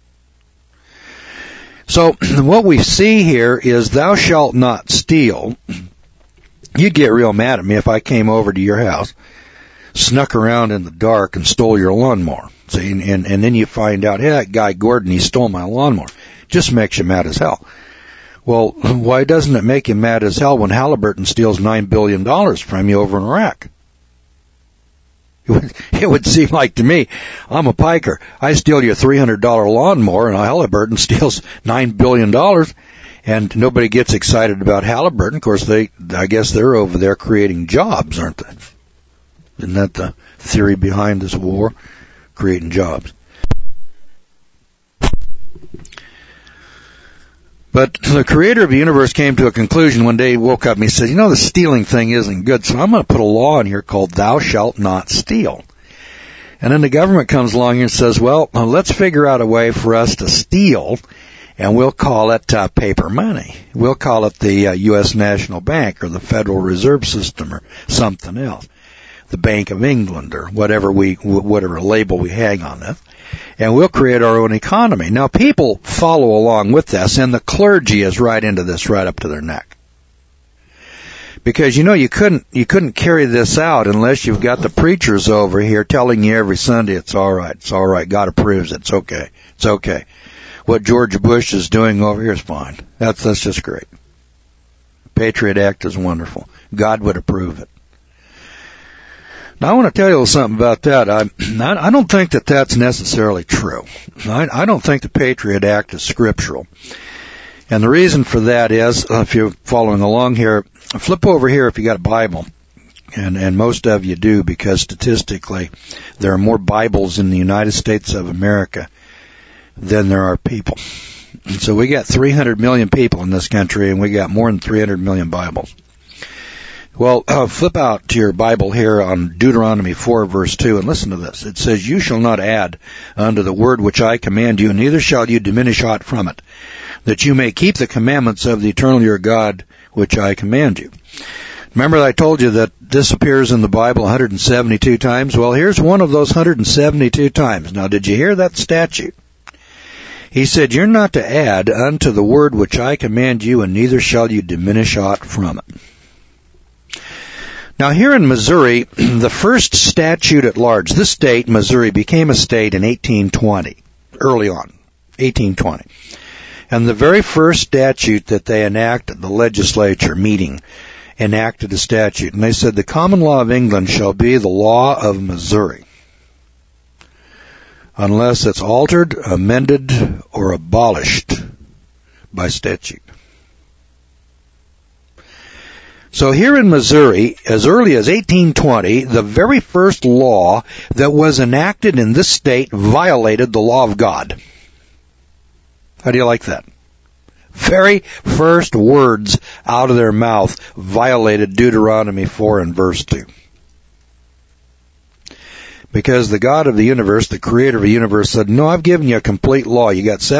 So what we see here is thou shalt not steal. You'd get real mad at me if I came over to your house, snuck around in the dark, and stole your lawnmower. See, and then you find out, hey, that guy Gordon, he stole my lawnmower. Just makes you mad as hell. Well, why doesn't it make you mad as hell when Halliburton steals $9 billion from you over in Iraq? It would seem like to me, I'm a piker. I steal your $300 lawnmower, and Halliburton steals $9 billion, and nobody gets excited about Halliburton. Of course, I guess they're over there creating jobs, aren't they? Isn't that the theory behind this war? Creating jobs. But the creator of the universe came to a conclusion one day. He woke up and he said, you know, the stealing thing isn't good, so I'm going to put a law in here called thou shalt not steal. And then the government comes along and says, well, let's figure out a way for us to steal, and we'll call it paper money. We'll call it the U.S. National Bank or the Federal Reserve System or something else, the Bank of England or whatever label we hang on it. And we'll create our own economy. Now, people follow along with this, and the clergy is right into this, right up to their neck. Because, you know, you couldn't carry this out unless you've got the preachers over here telling you every Sunday it's all right, God approves it, it's okay. What George Bush is doing over here is fine. That's just great. Patriot Act is wonderful. God would approve it. Now, I want to tell you something about that. I don't think that that's necessarily true. I don't think the Patriot Act is scriptural. And the reason for that is, if you're following along here, flip over here if you got a Bible. And most of you do, because statistically, there are more Bibles in the United States of America than there are people. And so we got 300 million people in this country, and we got more than 300 million Bibles. Well, flip out to your Bible here on Deuteronomy 4, verse 2, and listen to this. It says, you shall not add unto the word which I command you, neither shall you diminish aught from it, that you may keep the commandments of the eternal your God, which I command you. Remember I told you that this appears in the Bible 172 times? Well, here's one of those 172 times. Now, did you hear that statute? He said, you're not to add unto the word which I command you, and neither shall you diminish aught from it. Now, here in Missouri, the first statute at large, this state, Missouri, became a state in 1820, early on, 1820. And the very first statute that they enacted, the legislature meeting enacted a statute. And they said, the common law of England shall be the law of Missouri, unless it's altered, amended, or abolished by statute. So here in Missouri, as early as 1820, the very first law that was enacted in this state violated the law of God. How do you like that? Very first words out of their mouth violated Deuteronomy 4 and verse 2. Because the God of the universe, the creator of the universe, said, no, I've given you a complete law. You got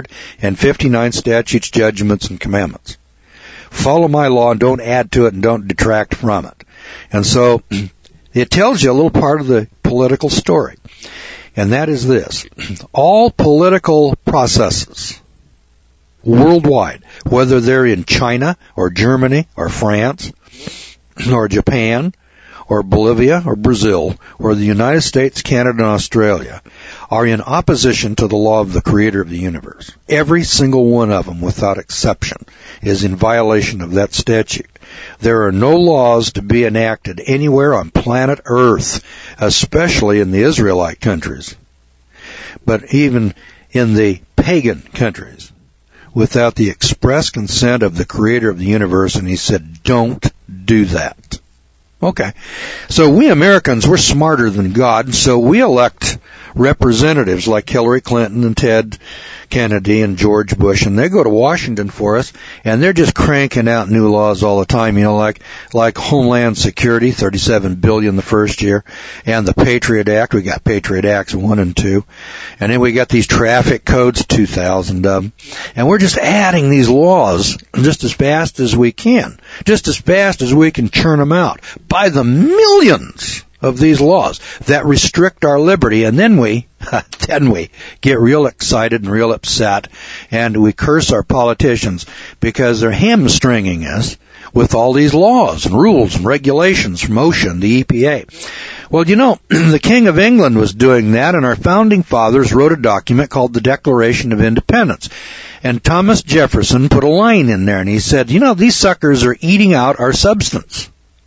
759 statutes, judgments, and commandments. Follow my law and don't add to it and don't detract from it. And so it tells you a little part of the political story. And that is this. All political processes worldwide, whether they're in China or Germany or France or Japan or Bolivia or Brazil or the United States, Canada, and Australia, are in opposition to the law of the creator of the universe. Every single one of them, without exception, is in violation of that statute. There are no laws to be enacted anywhere on planet Earth, especially in the Israelite countries, but even in the pagan countries, without the express consent of the creator of the universe, and he said, don't do that. Okay. So we Americans, we're smarter than God, so we elect representatives like Hillary Clinton and Ted Kennedy and George Bush, and they go to Washington for us, and they're just cranking out new laws all the time, like Homeland Security, $37 billion the first year, and the Patriot Act. We got Patriot Acts 1 and 2, and then we got these traffic codes, 2,000 of them, and we're just adding these laws just as fast as we can, just as fast as we can churn them out by the millions of these laws that restrict our liberty, and then we get real excited and real upset, and we curse our politicians because they're hamstringing us with all these laws and rules and regulations from OSHA and the EPA. Well, the King of England was doing that, and our founding fathers wrote a document called the Declaration of Independence. And Thomas Jefferson put a line in there, and he said, these suckers are eating out our substance.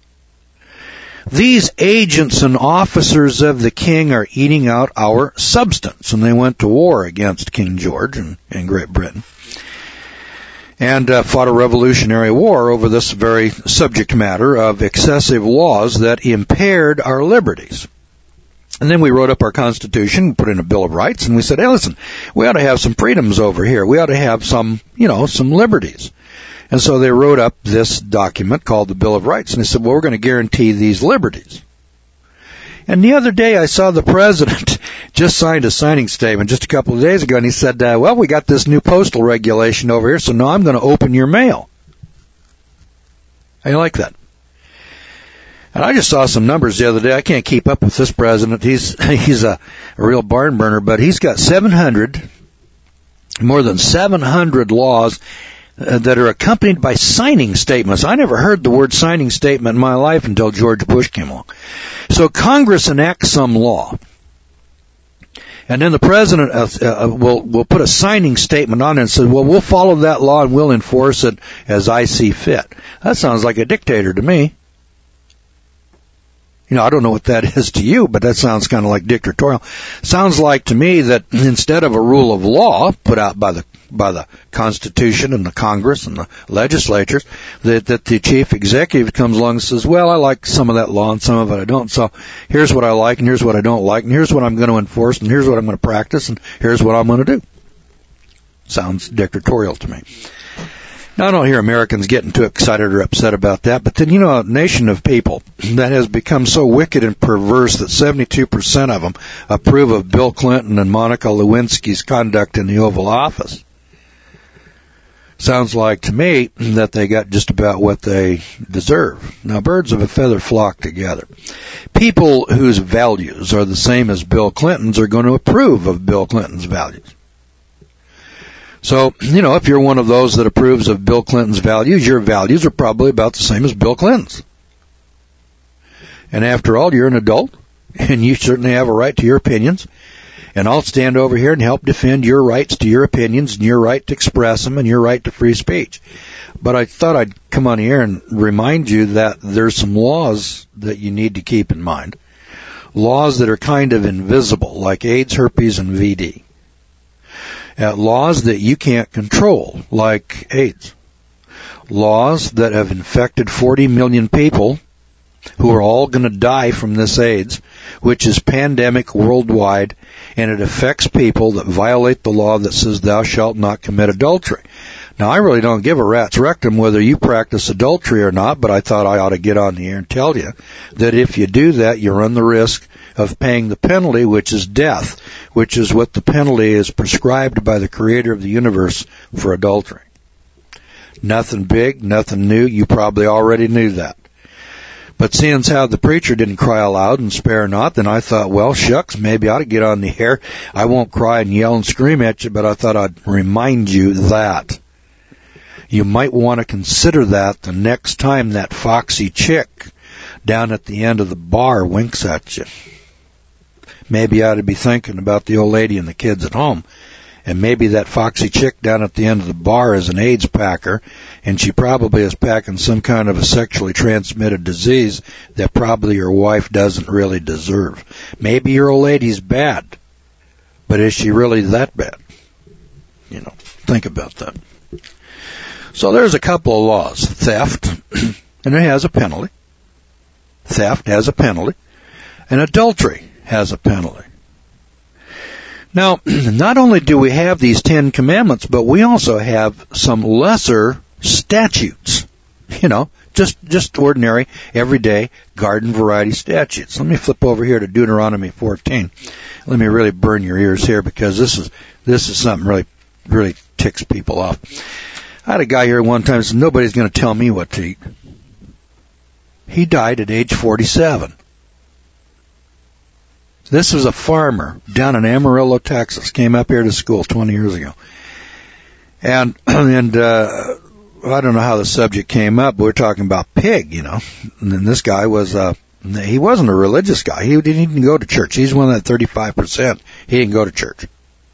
These agents and officers of the king are eating out our substance. And they went to war against King George in Great Britain and fought a revolutionary war over this very subject matter of excessive laws that impaired our liberties. And then we wrote up our Constitution, put in a Bill of Rights, and we said, hey, listen, we ought to have some freedoms over here. We ought to have some liberties. And so they wrote up this document called the Bill of Rights, and they said, well, we're going to guarantee these liberties. And the other day I saw the president just signed a signing statement just a couple of days ago, and he said, well, we got this new postal regulation over here, so now I'm going to open your mail. How do you like that? And I just saw some numbers the other day. I can't keep up with this president. He's a real barn burner, but he's got more than 700 laws that are accompanied by signing statements. I never heard the word signing statement in my life until George Bush came along. So Congress enacts some law, and then the president will put a signing statement on it and say, well, we'll follow that law and we'll enforce it as I see fit. That sounds like a dictator to me. I don't know what that is to you, but that sounds kind of like dictatorial. Sounds like to me that instead of a rule of law put out by the Constitution and the Congress and the legislatures, that the chief executive comes along and says, well, I like some of that law and some of it I don't, so here's what I like and here's what I don't like and here's what I'm going to enforce and here's what I'm going to practice and here's what I'm going to do. Sounds dictatorial to me. Now, I don't hear Americans getting too excited or upset about that, but then, a nation of people that has become so wicked and perverse that 72% of them approve of Bill Clinton and Monica Lewinsky's conduct in the Oval Office. Sounds like to me that they got just about what they deserve. Now, birds of a feather flock together. People whose values are the same as Bill Clinton's are going to approve of Bill Clinton's values. So, if you're one of those that approves of Bill Clinton's values, your values are probably about the same as Bill Clinton's. And after all, you're an adult, and you certainly have a right to your opinions. And I'll stand over here and help defend your rights to your opinions and your right to express them and your right to free speech. But I thought I'd come on here and remind you that there's some laws that you need to keep in mind. Laws that are kind of invisible, like AIDS, herpes, and VD. Laws that you can't control, like AIDS. Laws that have infected 40 million people who are all going to die from this AIDS, which is pandemic worldwide, and it affects people that violate the law that says thou shalt not commit adultery. Now, I really don't give a rat's rectum whether you practice adultery or not, but I thought I ought to get on the air and tell you that if you do that, you run the risk of paying the penalty, which is death, which is what the penalty is prescribed by the Creator of the universe for adultery. Nothing big, nothing new. You probably already knew that. But seeing as how the preacher didn't cry aloud and spare not, then I thought, well, shucks, maybe I ought to get on the air. I won't cry and yell and scream at you, but I thought I'd remind you that. You might want to consider that the next time that foxy chick down at the end of the bar winks at you. Maybe you ought to be thinking about the old lady and the kids at home. And maybe that foxy chick down at the end of the bar is an AIDS packer, and she probably is packing some kind of a sexually transmitted disease that probably your wife doesn't really deserve. Maybe your old lady's bad, but is she really that bad? You know, think about that. So there's a couple of laws. Theft, and it has a penalty. Theft has a penalty. And adultery has a penalty. Now, not only do we have these 10 commandments, but we also have some lesser statutes. You know, just ordinary, everyday, garden variety statutes. Let me flip over here to Deuteronomy 14. Let me really burn your ears here, because this is something really ticks people off. I had a guy here one time who said, nobody's going to tell me what to eat. He died at age 47. This was a farmer down in Amarillo, Texas, came up here to school 20 years ago. And I don't know how the subject came up, but we're talking about pig, you know. And then this guy he wasn't a religious guy. He didn't even go to church. He's one of that 35%. He didn't go to church.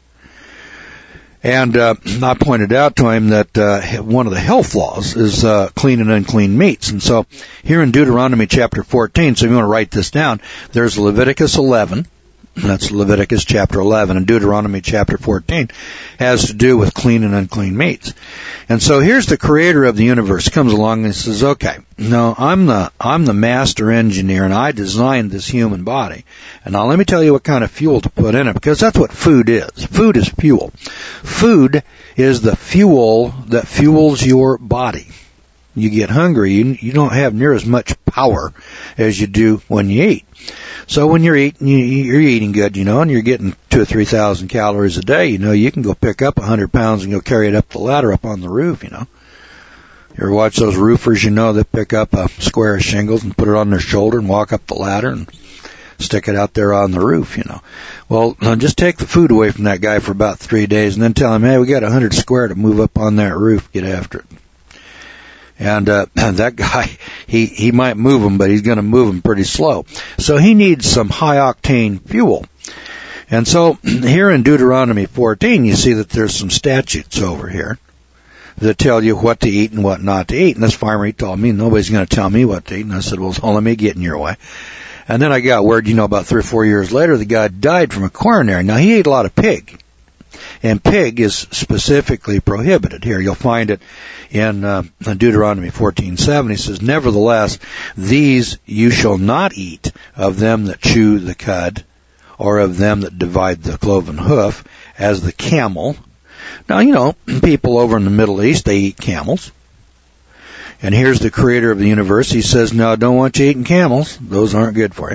And I pointed out to him that one of the health laws is clean and unclean meats. And so here in Deuteronomy chapter 14, so if you want to write this down, there's Leviticus 11. That's Leviticus chapter 11. And Deuteronomy chapter 14 has to do with clean and unclean meats. And so here's the Creator of the universe comes along and says, okay, no, I'm the master engineer, and I designed this human body. And now let me tell you what kind of fuel to put in it, because that's what food is. Food is fuel. Food is the fuel that fuels your body. You get hungry, you don't have near as much power as you do when you eat. So when you're eating, you're eating good, you know, and you're getting 2,000 or 3,000 calories a day, you know, you can go pick up 100 pounds and go carry it up the ladder up on the roof, you know. You ever watch those roofers, you know, that pick up a square of shingles and put it on their shoulder and walk up the ladder and stick it out there on the roof, you know. Well, just take the food away from that guy for about 3 days and then tell him, hey, we got 100 square to move up on that roof, get after it. And that guy, he might move them, but he's going to move them pretty slow. So he needs some high-octane fuel. And so here in Deuteronomy 14, you see that there's some statutes over here that tell you what to eat and what not to eat. And this farmer, he told me, nobody's going to tell me what to eat. And I said, well, let me get in your way. And then I got word, you know, about 3 or 4 years later, the guy died from a coronary. Now, he ate a lot of pig. And pig is specifically prohibited. Here, you'll find it in Deuteronomy 14:7. He says, nevertheless, these you shall not eat of them that chew the cud, or of them that divide the cloven hoof, as the camel. Now, you know, people over in the Middle East, they eat camels. And here's the Creator of the universe. He says, no, I don't want you eating camels. Those aren't good for you.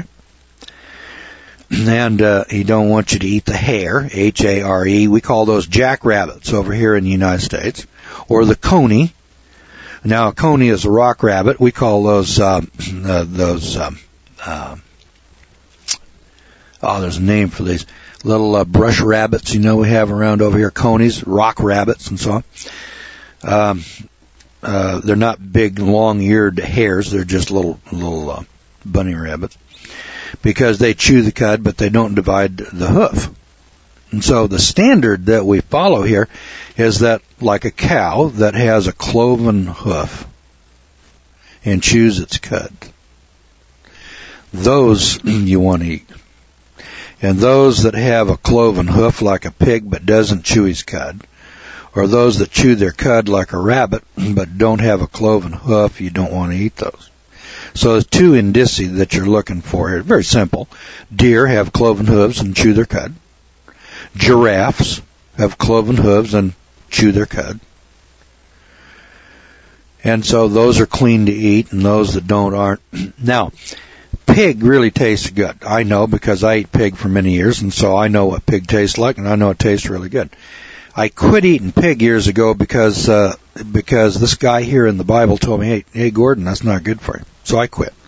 And he don't want you to eat the hare, H-A-R-E. We call those jackrabbits over here in the United States. Or the coney. Now, a coney is a rock rabbit. We call those, there's a name for these little brush rabbits, you know, we have around over here, conies, rock rabbits, and so on. They're not big, long-eared hares. They're just little bunny rabbits, because they chew the cud, but they don't divide the hoof. And so the standard that we follow here is that like a cow that has a cloven hoof and chews its cud, those you want to eat. And those that have a cloven hoof like a pig but doesn't chew his cud, or those that chew their cud like a rabbit but don't have a cloven hoof, you don't want to eat those. So there's two indicia that you're looking for here. Very simple. Deer have cloven hooves and chew their cud. Giraffes have cloven hooves and chew their cud. And so those are clean to eat, and those that don't aren't. Now, pig really tastes good. I know because I ate pig for many years, and so I know what pig tastes like, and I know it tastes really good. I quit eating pig years ago because this guy here in the Bible told me, hey Gordon, that's not good for you. So I quit.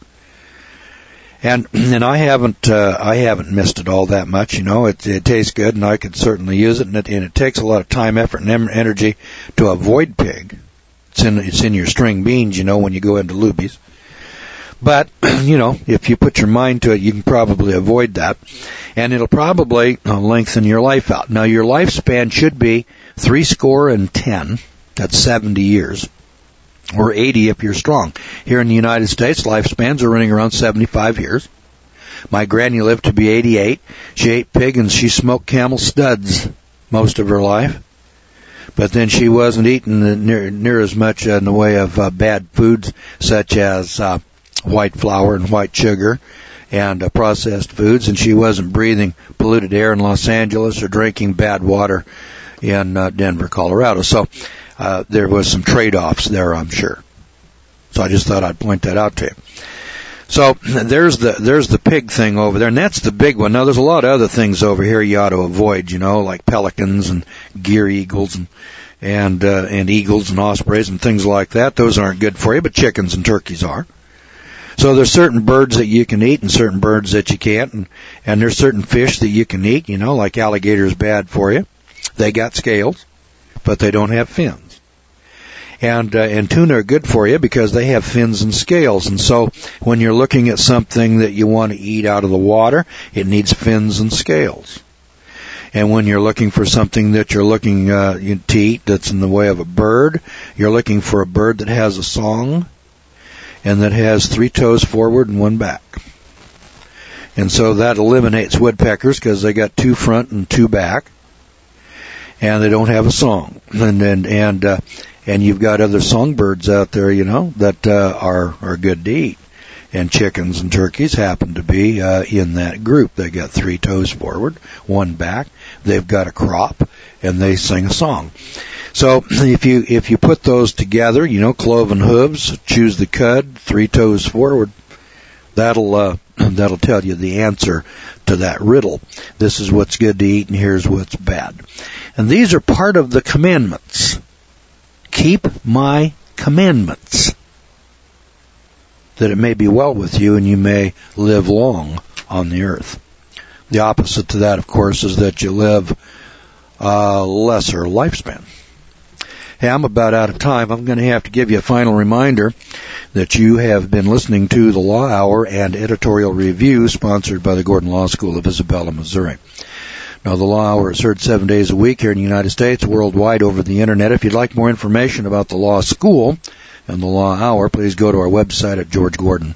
And I haven't missed it all that much, you know. It tastes good, and I could certainly use it, and it takes a lot of time, effort, and energy to avoid pig. It's in your string beans, you know, when you go into Luby's. But, you know, if you put your mind to it, you can probably avoid that. And it'll probably lengthen your life out. Now, your lifespan should be 70. That's 70 years. Or 80 if you're strong. Here in the United States, lifespans are running around 75 years. My granny lived to be 88. She ate pig and she smoked Camel studs most of her life. But then she wasn't eating near as much in the way of bad foods such as white flour and white sugar and processed foods, and she wasn't breathing polluted air in Los Angeles or drinking bad water in Denver, Colorado. So there was some trade-offs there, I'm sure. So I just thought I'd point that out to you. So there's the pig thing over there, and that's the big one. Now there's a lot of other things over here you ought to avoid, you know, like pelicans and gear eagles and eagles and ospreys and things like that. Those aren't good for you, but chickens and turkeys are. So there's certain birds that you can eat and certain birds that you can't, and there's certain fish that you can eat, you know, like alligator is bad for you. They got scales, but they don't have fins. And tuna are good for you because they have fins and scales. And so when you're looking at something that you want to eat out of the water, it needs fins and scales. And when you're looking for something that you're looking to eat that's in the way of a bird, you're looking for a bird that has a song and that has 3 toes forward and 1 back. And so that eliminates woodpeckers because they got 2 front and 2 back, and they don't have a song. And you've got other songbirds out there, you know, that are good to eat. And chickens and turkeys happen to be in that group. They got 3 toes forward, 1 back. They've got a crop, and they sing a song. So if you put those together, you know, cloven hooves, chews the cud, 3 toes forward, that'll tell you the answer to that riddle. This is what's good to eat, and here's what's bad. And these are part of the commandments. Keep my commandments, that it may be well with you and you may live long on the earth. The opposite to that, of course, is that you live a lesser lifespan. Hey, I'm about out of time. I'm going to have to give you a final reminder that you have been listening to the Law Hour and Editorial Review, sponsored by the Gordon Law School of Isabella, Missouri. Now, the Law Hour is heard 7 days a week here in the United States, worldwide over the Internet. If you'd like more information about the Law School and the Law Hour, please go to our website at georgegordon.org.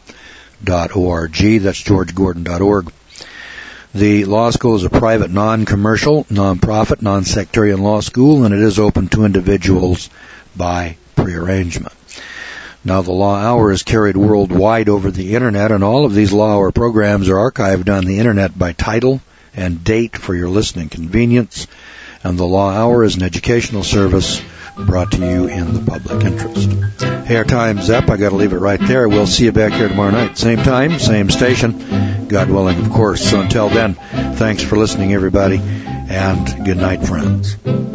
That's georgegordon.org. The law school is a private, non-commercial, non-profit, non-sectarian law school, and it is open to individuals by prearrangement. Now, the Law Hour is carried worldwide over the Internet, and all of these Law Hour programs are archived on the Internet by title and date for your listening convenience. And the Law Hour is an educational service brought to you in the public interest. Hey, our time's up. I got to leave it right there. We'll see you back here tomorrow night. Same time, same station. God willing, of course. So until then, thanks for listening, everybody, and good night, friends.